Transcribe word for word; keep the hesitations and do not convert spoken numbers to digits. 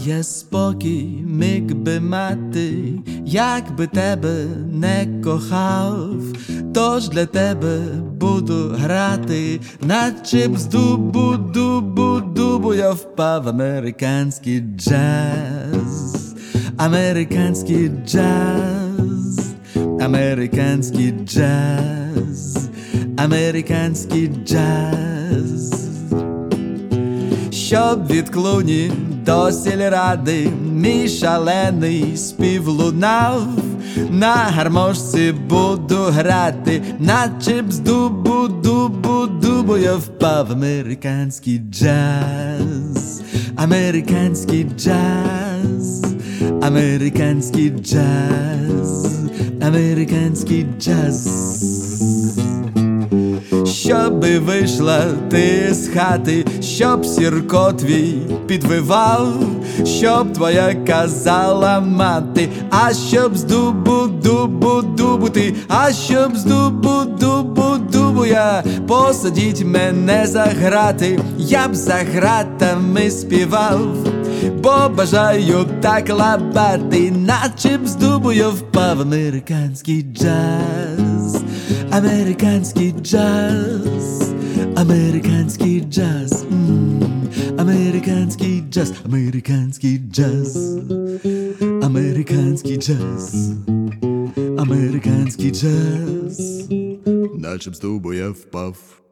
є спокій, міг би мати, якби тебе не кохав. Тож для тебе буду грати, наче б з дубу, дубу, дубу я впав. Американський джаз, американський джаз, американський джаз, американський джаз. Щоб від клуні до сільради мій шалений спів лунав, на гармошці буду грати, наче б з дубу, дубу, дубу я впав. Американський джаз, американський джаз, американський джаз, американський джаз. Щоби вийшла ти з хати, щоб Сірко твій підвивав, щоб твоя казала мати, а щоб з дубу, дубу, дубу ти, а щоб з дубу, дубу, дубу я, посадіть мене за грати, я б за гратами співав, бо бажаю так лабати, наче б з дубу я впав. Американський джаз, американський джаз, американський джаз, американський джаз, американський джаз, американський джаз, американський джаз, наче б з дубу я впав.